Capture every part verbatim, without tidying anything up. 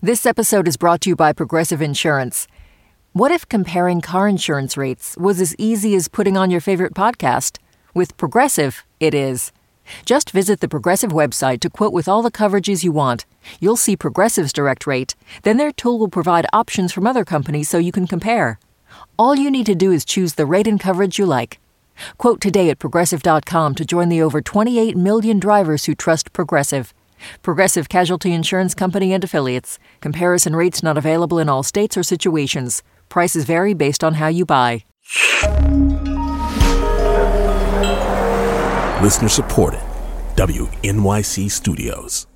This episode is brought to you by Progressive Insurance. What if comparing car insurance rates was as easy as putting on your favorite podcast? With Progressive, it is. Just visit the Progressive website to quote with all the coverages you want. You'll see Progressive's direct rate. Then their tool will provide options from other companies so you can compare. All you need to do is choose the rate and coverage you like. Quote today at Progressive dot com to join the over twenty-eight million drivers who trust Progressive. Progressive Casualty Insurance Company and Affiliates. Comparison rates not available in all states or situations. Prices vary based on how you buy. Listener supported. W N Y C Studios.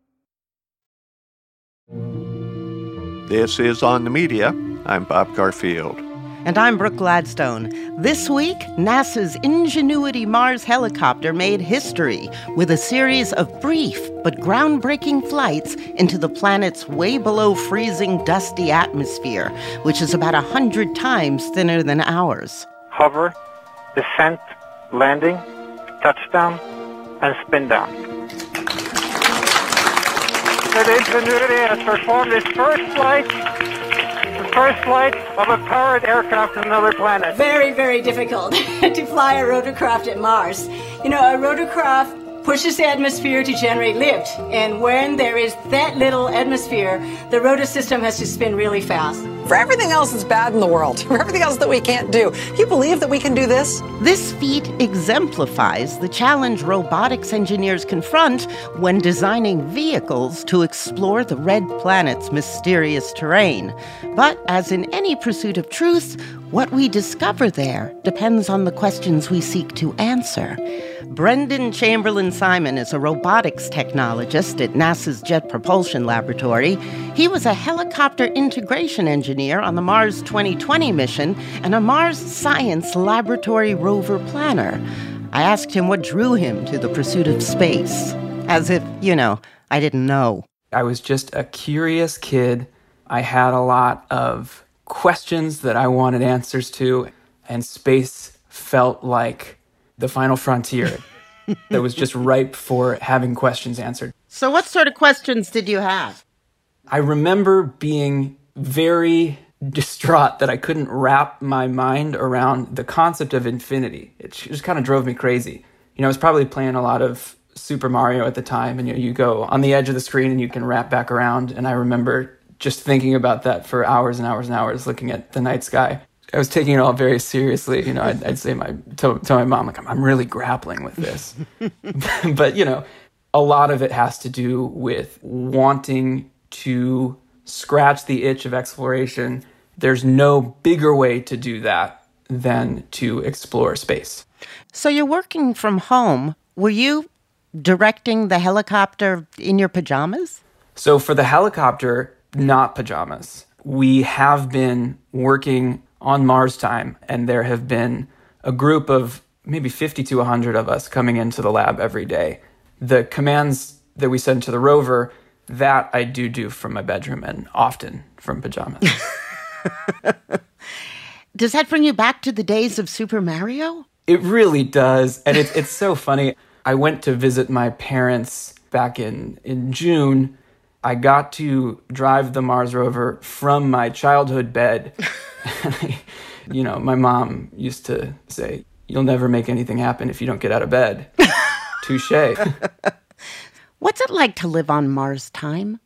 This is On the Media. I'm Bob Garfield. And I'm Brooke Gladstone. This week, NASA's Ingenuity Mars helicopter made history with a series of brief but groundbreaking flights into the planet's way below freezing dusty atmosphere, which is about a hundred times thinner than ours. Hover, descent, landing, touchdown, and spin down. The Ingenuity has performed its first flight The first flight of a powered aircraft to another planet. Very, very difficult to fly a rotorcraft at Mars. You know, a rotorcraft pushes the atmosphere to generate lift. And when there is that little atmosphere, the rotor system has to spin really fast. For everything else that's bad in the world, for everything else that we can't do, do you believe that we can do this? This feat exemplifies the challenge robotics engineers confront when designing vehicles to explore the red planet's mysterious terrain. But as in any pursuit of truth, what we discover there depends on the questions we seek to answer. Brendan Chamberlain Simon is a robotics technologist at NASA's Jet Propulsion Laboratory. He was a helicopter integration engineer on the Mars twenty twenty mission and a Mars Science Laboratory rover planner. I asked him what drew him to the pursuit of space. As if, you know, I didn't know. I was just a curious kid. I had a lot of questions that I wanted answers to, and space felt like the final frontier that was just ripe for having questions answered. So what sort of questions did you have? I remember being very distraught that I couldn't wrap my mind around the concept of infinity. It just kind of drove me crazy. You know, I was probably playing a lot of Super Mario at the time, and you know, you go on the edge of the screen and you can wrap back around. And I remember just thinking about that for hours and hours and hours, looking at the night sky. I was taking it all very seriously. You know, I'd, I'd say my to, to my mom, like, I'm, I'm really grappling with this. But, you know, a lot of it has to do with wanting to scratch the itch of exploration. There's no bigger way to do that than to explore space. So you're working from home. Were you directing the helicopter in your pajamas? So for the helicopter, not pajamas. We have been working on Mars time, and there have been a group of maybe fifty to one hundred of us coming into the lab every day. The commands that we send to the rover, that I do do from my bedroom and often from pajamas. Does that bring you back to the days of Super Mario? It really does, and it, it's so funny. I went to visit my parents back in, in June. I got to drive the Mars rover from my childhood bed. You know, my mom used to say, "You'll never make anything happen if you don't get out of bed." Touche. What's it like to live on Mars time?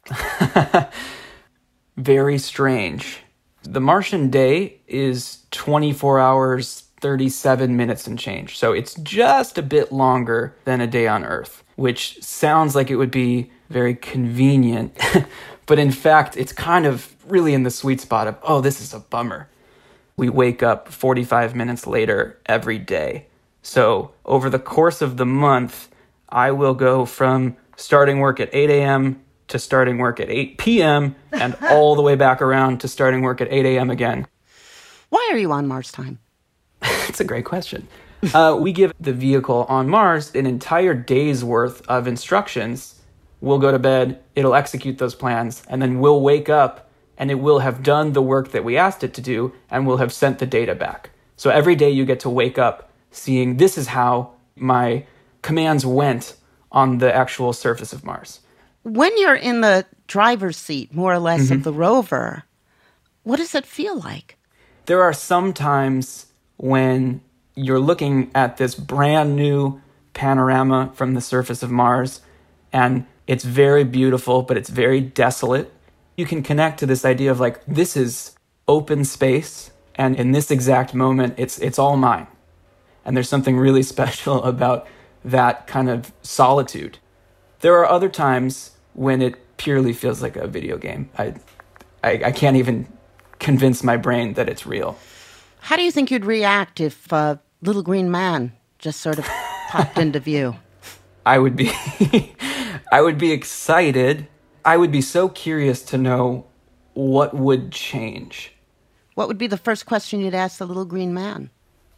Very strange. The Martian day is twenty-four hours, thirty-seven minutes and change. So it's just a bit longer than a day on Earth, which sounds like it would be very convenient. But in fact, it's kind of really in the sweet spot of, oh, this is a bummer. We wake up forty-five minutes later every day. So over the course of the month, I will go from starting work at eight a.m. to starting work at eight p.m. and all the way back around to starting work at eight a.m. again. Why are you on Mars time? It's a great question. Uh, we give the vehicle on Mars an entire day's worth of instructions. We'll go to bed, it'll execute those plans, and then we'll wake up and it will have done the work that we asked it to do, and we'll have sent the data back. So every day you get to wake up seeing, this is how my commands went on the actual surface of Mars. When you're in the driver's seat, more or less, Mm-hmm. of the rover, what does it feel like? There are some times when you're looking at this brand new panorama from the surface of Mars, and it's very beautiful, but it's very desolate. You can connect to this idea of like, this is open space, and in this exact moment, it's it's all mine. And there's something really special about that kind of solitude. There are other times when it purely feels like a video game. I, I, I can't even convince my brain that it's real. How do you think you'd react if uh, Little Green Man just sort of popped into view? I would be, I would be excited. I would be so curious to know what would change. What would be the first question you'd ask the Little Green Man?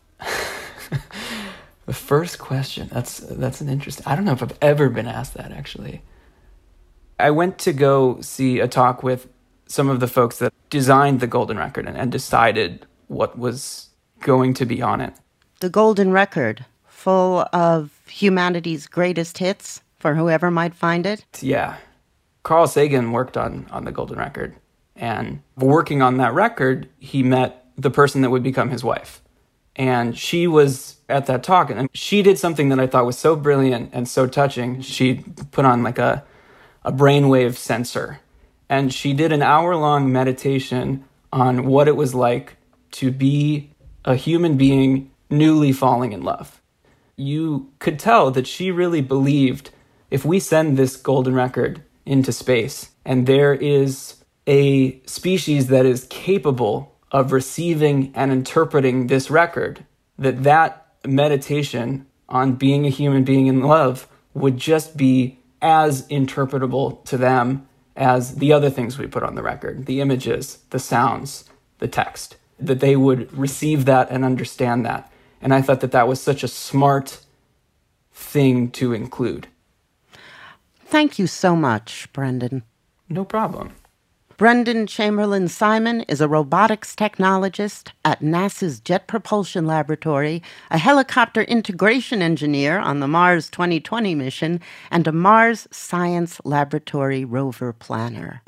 The first question, that's that's an interesting, I don't know if I've ever been asked that, actually. I went to go see a talk with some of the folks that designed the Golden Record and, and decided what was going to be on it. The Golden Record, full of humanity's greatest hits for whoever might find it? Yeah. Carl Sagan worked on, on the Golden Record. And working on that record, he met the person that would become his wife. And she was at that talk, and she did something that I thought was so brilliant and so touching. She put on like a, a brainwave sensor, and she did an hour-long meditation on what it was like to be a human being newly falling in love. You could tell that she really believed if we send this Golden Record into space, and there is a species that is capable of receiving and interpreting this record, that that meditation on being a human being in love would just be as interpretable to them as the other things we put on the record, the images, the sounds, the text, that they would receive that and understand that. And I thought that that was such a smart thing to include. Thank you so much, Brendan. No problem. Brendan Chamberlain Simon is a robotics technologist at NASA's Jet Propulsion Laboratory, a helicopter integration engineer on the Mars twenty twenty mission, and a Mars Science Laboratory rover planner.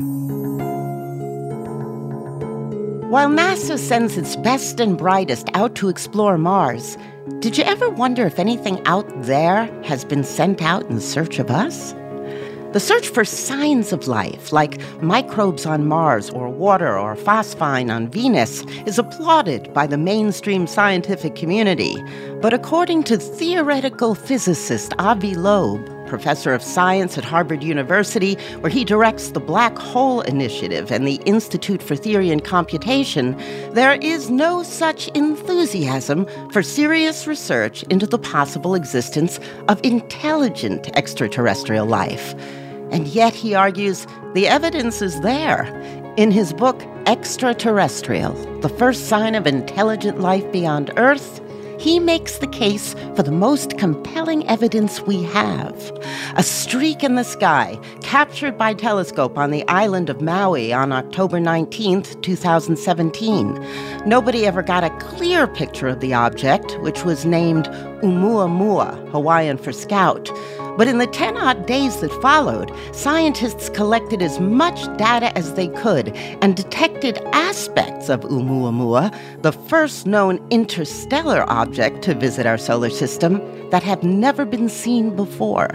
While NASA sends its best and brightest out to explore Mars, did you ever wonder if anything out there has been sent out in search of us? The search for signs of life, like microbes on Mars or water or phosphine on Venus, is applauded by the mainstream scientific community. But according to theoretical physicist Avi Loeb, professor of science at Harvard University, where he directs the Black Hole Initiative and the Institute for Theory and Computation, there is no such enthusiasm for serious research into the possible existence of intelligent extraterrestrial life. And yet, he argues, the evidence is there. In his book, Extraterrestrial, The First Sign of Intelligent Life Beyond Earth, he makes the case for the most compelling evidence we have. A streak in the sky, captured by telescope on the island of Maui on October nineteenth, twenty seventeen. Nobody ever got a clear picture of the object, which was named Oumuamua, Hawaiian for scout. But in the ten-odd days that followed, scientists collected as much data as they could and detected aspects of Oumuamua, the first known interstellar object to visit our solar system, that have never been seen before.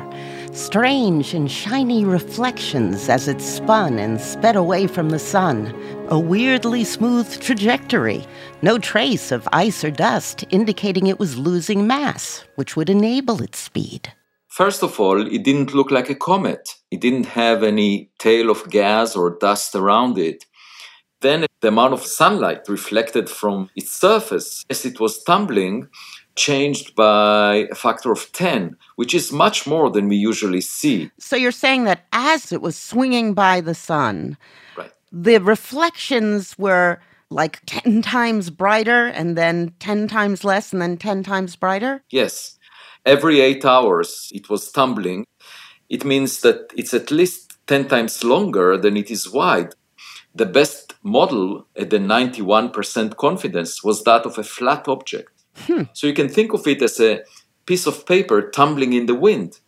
Strange and shiny reflections as it spun and sped away from the sun. A weirdly smooth trajectory. No trace of ice or dust indicating it was losing mass, which would enable its speed. First of all, it didn't look like a comet. It didn't have any tail of gas or dust around it. Then the amount of sunlight reflected from its surface as it was tumbling changed by a factor of ten, which is much more than we usually see. So you're saying that as it was swinging by the sun, right, the reflections were like ten times brighter and then ten times less and then ten times brighter? Yes. Every eight hours it was tumbling. It means that it's at least ten times longer than it is wide. The best model at the ninety-one percent confidence was that of a flat object. Hmm. So you can think of it as a piece of paper tumbling in the wind.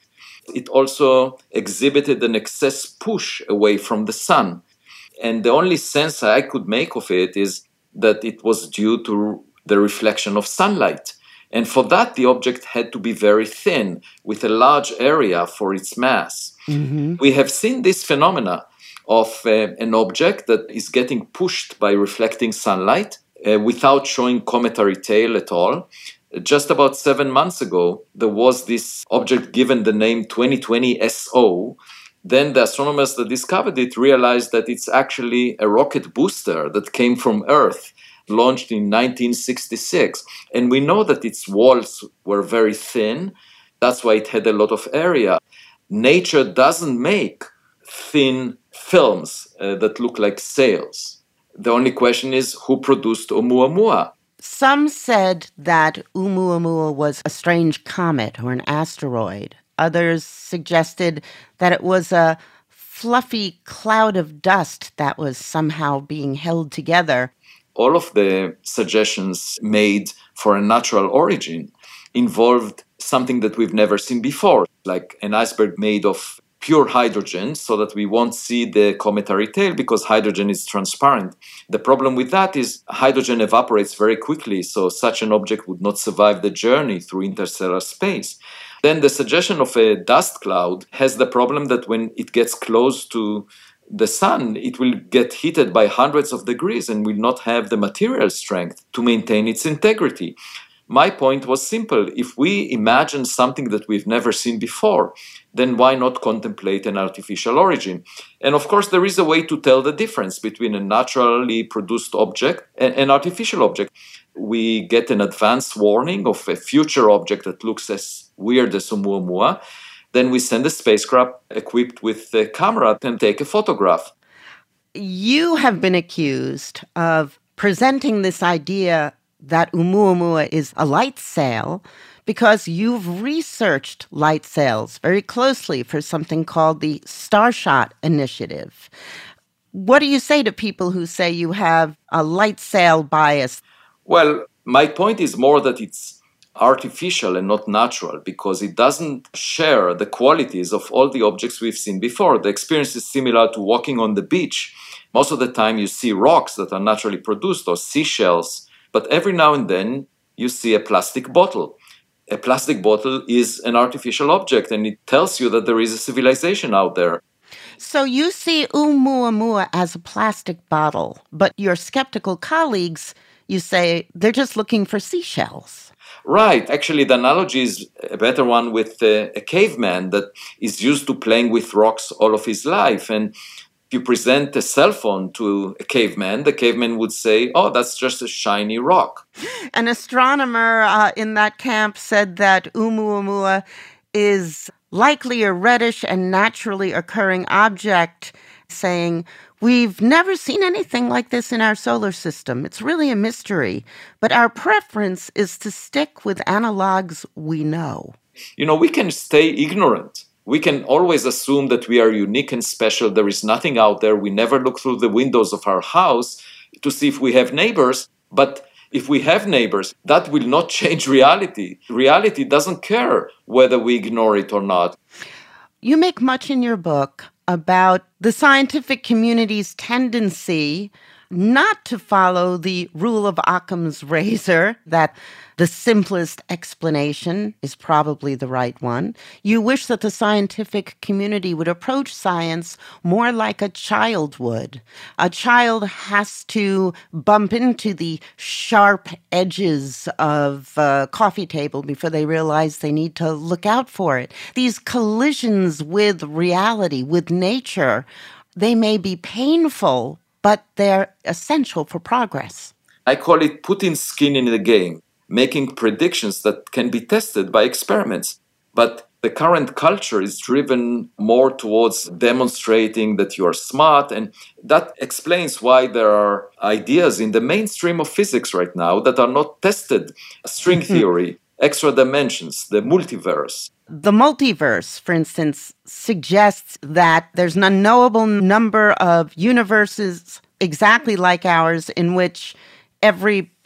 it also exhibited an excess push away from the sun. And the only sense I could make of it is that it was due to the reflection of sunlight. And for that, the object had to be very thin, with a large area for its mass. Mm-hmm. We have seen this phenomena of uh, an object that is getting pushed by reflecting sunlight uh, without showing cometary tail at all. Just about seven months ago, there was this object given the name twenty twenty S O. Then the astronomers that discovered it realized that it's actually a rocket booster that came from Earth, launched in nineteen sixty-six. And we know that its walls were very thin. That's why it had a lot of area. Nature doesn't make thin films uh, that look like sails. The only question is who produced Oumuamua? Some said that Oumuamua was a strange comet or an asteroid. Others suggested that it was a fluffy cloud of dust that was somehow being held together. All of the suggestions made for a natural origin involved something that we've never seen before, like an iceberg made of pure hydrogen, so that we won't see the cometary tail because hydrogen is transparent. The problem with that is hydrogen evaporates very quickly, so such an object would not survive the journey through interstellar space. Then the suggestion of a dust cloud has the problem that when it gets close to the sun, it will get heated by hundreds of degrees and will not have the material strength to maintain its integrity. My point was simple. If we imagine something that we've never seen before, then why not contemplate an artificial origin? And of course, there is a way to tell the difference between a naturally produced object and an artificial object. We get an advance warning of a future object that looks as weird as Oumuamua. Then we send a spacecraft equipped with a camera and take a photograph. You have been accused of presenting this idea that Oumuamua is a light sail because you've researched light sails very closely for something called the Starshot Initiative. What do you say to people who say you have a light sail bias? Well, my point is more that it's artificial and not natural because it doesn't share the qualities of all the objects we've seen before. The experience is similar to walking on the beach. Most of the time you see rocks that are naturally produced or seashells, but every now and then you see a plastic bottle. A plastic bottle is an artificial object and it tells you that there is a civilization out there. So you see Oumuamua as a plastic bottle, but your skeptical colleagues, you say, they're just looking for seashells. Right. Actually, the analogy is a better one with uh, a caveman that is used to playing with rocks all of his life. And if you present a cell phone to a caveman, the caveman would say, oh, that's just a shiny rock. An astronomer uh, in that camp said that Oumuamua is likely a reddish and naturally occurring object, saying, we've never seen anything like this in our solar system. It's really a mystery. But our preference is to stick with analogs we know. You know, we can stay ignorant. We can always assume that we are unique and special. There is nothing out there. We never look through the windows of our house to see if we have neighbors. But if we have neighbors, that will not change reality. Reality doesn't care whether we ignore it or not. You make much in your book about the scientific community's tendency not to follow the rule of Occam's razor, that the simplest explanation is probably the right one. You wish that the scientific community would approach science more like a child would. A child has to bump into the sharp edges of a coffee table before they realize they need to look out for it. These collisions with reality, with nature, they may be painful, but they're essential for progress. I call it putting skin in the game, making predictions that can be tested by experiments. But the current culture is driven more towards demonstrating that you are smart, and that explains why there are ideas in the mainstream of physics right now that are not tested. String theory, extra dimensions, the multiverse. The multiverse, for instance, suggests that there's an unknowable number of universes exactly like ours in which every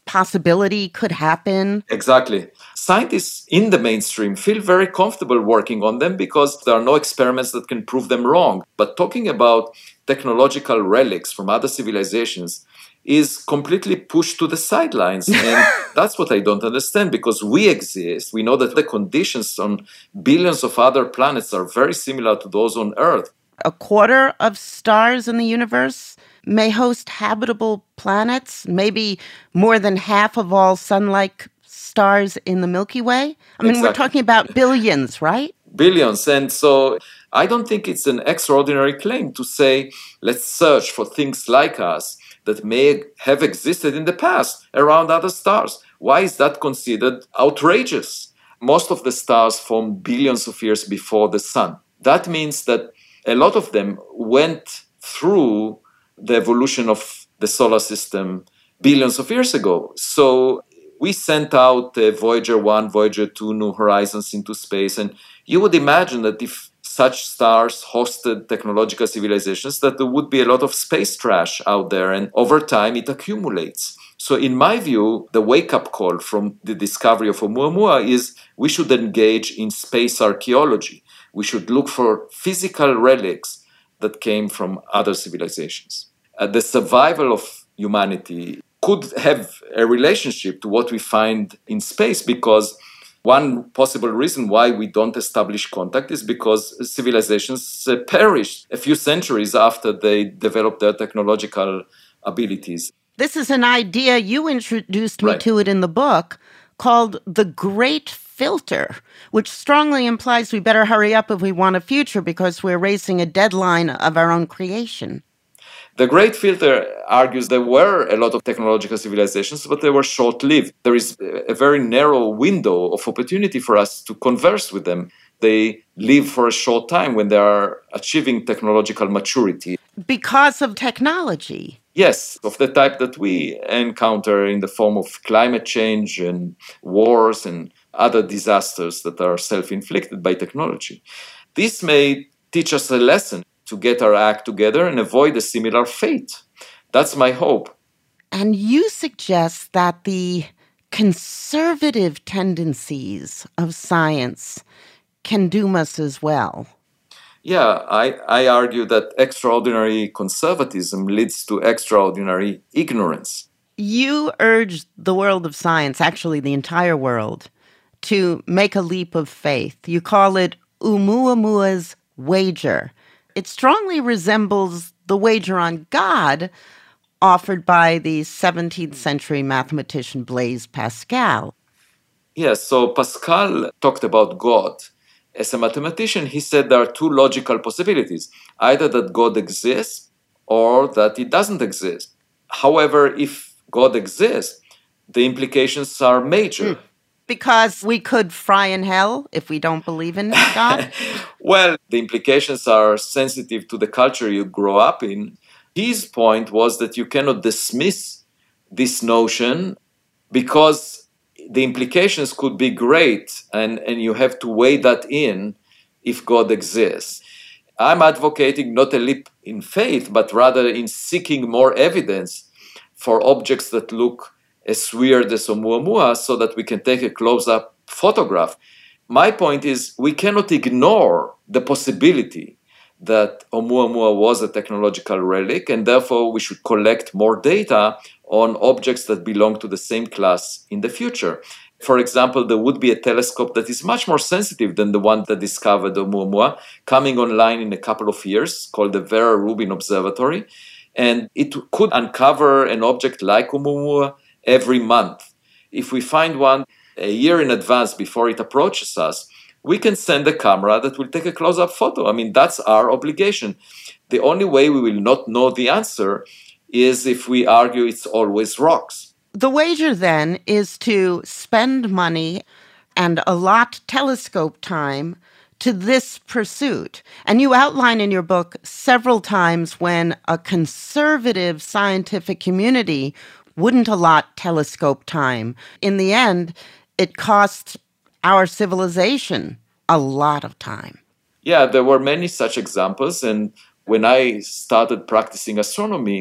possibility could happen. Exactly. Scientists in the mainstream feel very comfortable working on them because there are no experiments that can prove them wrong. But talking about technological relics from other civilizations is completely pushed to the sidelines. And that's what I don't understand, because we exist. We know that the conditions on billions of other planets are very similar to those on Earth. A quarter of stars in the universe may host habitable planets, maybe more than half of all sun-like stars in the Milky Way. I mean, Exactly. We're talking about billions, right? Billions. And so I don't think it's an extraordinary claim to say, let's search for things like us that may have existed in the past around other stars. Why is that considered outrageous? Most of the stars formed billions of years before the sun. That means that a lot of them went through the evolution of the solar system billions of years ago. So we sent out uh, Voyager one, Voyager two, New Horizons into space, and you would imagine that if such stars hosted technological civilizations, that there would be a lot of space trash out there, and over time it accumulates. So in my view, the wake-up call from the discovery of Oumuamua is we should engage in space archaeology. We should look for physical relics that came from other civilizations. Uh, the survival of humanity could have a relationship to what we find in space, because one possible reason why we don't establish contact is because civilizations uh, perished a few centuries after they developed their technological abilities. This is an idea, you introduced me Right. to it in the book, called the Great Filter, which strongly implies we better hurry up if we want a future because we're racing a deadline of our own creation. The Great Filter argues there were a lot of technological civilizations, but they were short-lived. There is a very narrow window of opportunity for us to converse with them. They live for a short time when they are achieving technological maturity. Because of technology. Yes, of the type that we encounter in the form of climate change and wars and other disasters that are self-inflicted by technology. This may teach us a lesson to get our act together and avoid a similar fate. That's my hope. And you suggest that the conservative tendencies of science can doom us as well. Yeah, I, I argue that extraordinary conservatism leads to extraordinary ignorance. You urge the world of science, actually the entire world, to make a leap of faith. You call it Oumuamua's wager. It strongly resembles the wager on God offered by the seventeenth century mathematician Blaise Pascal. Yes, so Pascal talked about God. As a mathematician, he said there are two logical possibilities, either that God exists or that it doesn't exist. However, if God exists, the implications are major. Mm. Because we could fry in hell if we don't believe in God? Well, the implications are sensitive to the culture you grow up in. His point was that you cannot dismiss this notion because the implications could be great, and, and you have to weigh that in if God exists. I'm advocating not a leap in faith, but rather in seeking more evidence for objects that look as weird as Oumuamua so that we can take a close-up photograph. My point is we cannot ignore the possibility that Oumuamua was a technological relic, and therefore we should collect more data on objects that belong to the same class in the future. For example, there would be a telescope that is much more sensitive than the one that discovered Oumuamua, coming online in a couple of years, called the Vera Rubin Observatory, and it could uncover an object like Oumuamua every month. If we find one a year in advance before it approaches us, we can send a camera that will take a close-up photo. I mean, that's our obligation. The only way we will not know the answer is if we argue it's always rocks. The wager, then, is to spend money and allot telescope time to this pursuit. And you outline in your book several times when a conservative scientific community wouldn't allot telescope time. In the end, it cost our civilization a lot of time. Yeah, there were many such examples. And when I started practicing astronomy,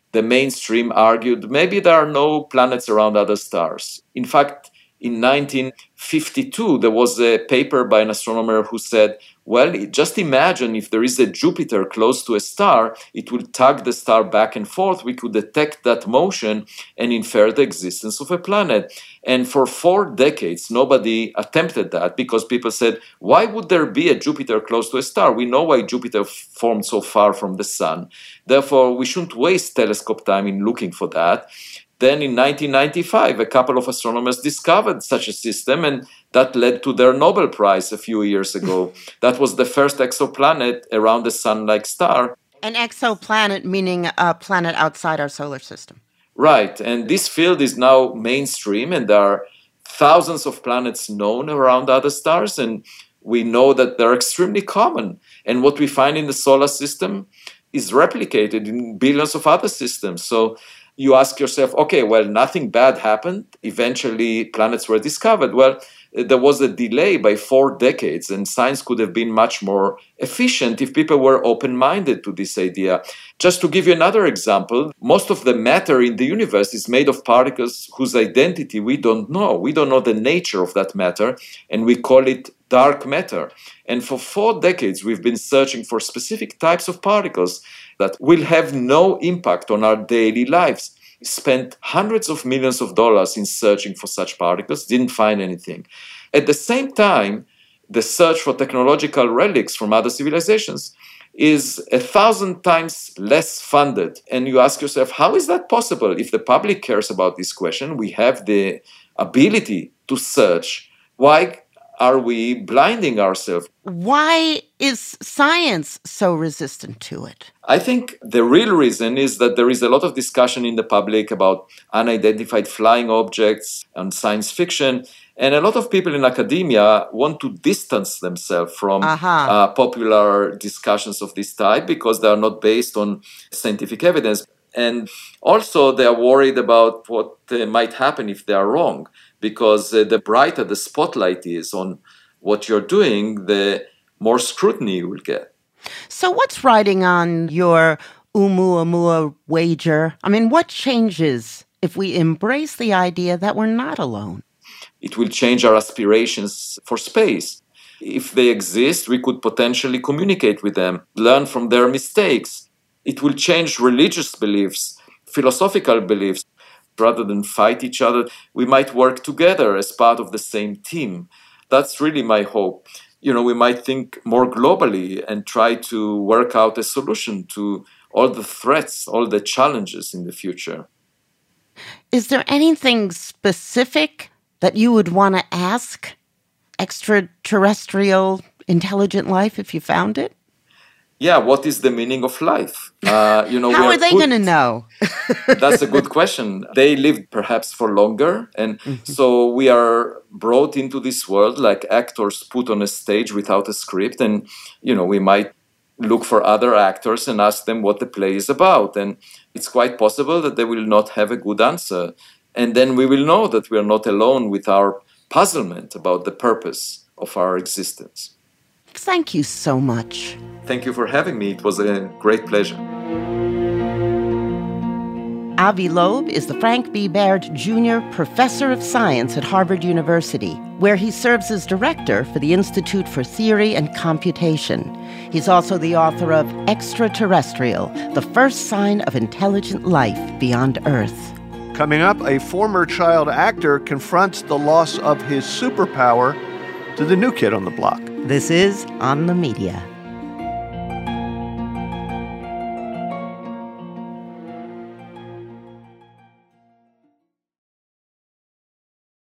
the mainstream argued maybe there are no planets around other stars. In fact, in nineteen fifty-two, there was a paper by an astronomer who said, well, just imagine if there is a Jupiter close to a star, it will tug the star back and forth. We could detect that motion and infer the existence of a planet. And for four decades, nobody attempted that because people said, why would there be a Jupiter close to a star? We know why Jupiter formed so far from the sun. Therefore, we shouldn't waste telescope time in looking for that. Then in nineteen ninety-five, a couple of astronomers discovered such a system, and that led to their Nobel Prize a few years ago. That was the first exoplanet around a sun-like star. An exoplanet meaning a planet outside our solar system. Right, and this field is now mainstream, and there are thousands of planets known around other stars, and we know that they're extremely common. And what we find in the solar system is replicated in billions of other systems. So you ask yourself, okay, well, nothing bad happened. Eventually, planets were discovered. Well, there was a delay by four decades, and science could have been much more efficient if people were open-minded to this idea. Just to give you another example, most of the matter in the universe is made of particles whose identity we don't know. We don't know the nature of that matter, and we call it dark matter. And for four decades, we've been searching for specific types of particles that will have no impact on our daily lives. We spent hundreds of millions of dollars in searching for such particles, didn't find anything. At the same time, the search for technological relics from other civilizations is a thousand times less funded. And you ask yourself, how is that possible? If the public cares about this question, we have the ability to search. Why are we blinding ourselves? Why is science so resistant to it? I think the real reason is that there is a lot of discussion in the public about unidentified flying objects and science fiction. And a lot of people in academia want to distance themselves from uh-huh. uh, popular discussions of this type because they are not based on scientific evidence. And also they are worried about what uh, might happen if they are wrong, because uh, the brighter the spotlight is on what you're doing, the more scrutiny you will get. So what's riding on your Oumuamua wager? I mean, what changes if we embrace the idea that we're not alone? It will change our aspirations for space. If they exist, we could potentially communicate with them, learn from their mistakes. It will change religious beliefs, philosophical beliefs. Rather than fight each other, we might work together as part of the same team. That's really my hope. You know, we might think more globally and try to work out a solution to all the threats, all the challenges in the future. Is there anything specific that you would want to ask extraterrestrial intelligent life if you found it? Yeah, what is the meaning of life? Uh, you know, How we are, are they put... going to know? That's a good question. They lived perhaps for longer. And mm-hmm. so we are brought into this world like actors put on a stage without a script. And, you know, we might look for other actors and ask them what the play is about. And it's quite possible that they will not have a good answer. And then we will know that we are not alone with our puzzlement about the purpose of our existence. Thank you so much. Thank you for having me. It was a great pleasure. Avi Loeb is the Frank B. Baird Junior Professor of Science at Harvard University, where he serves as director for the Institute for Theory and Computation. He's also the author of Extraterrestrial, the First Sign of Intelligent Life Beyond Earth. Coming up, a former child actor confronts the loss of his superpower to the new kid on the block. This is On the Media.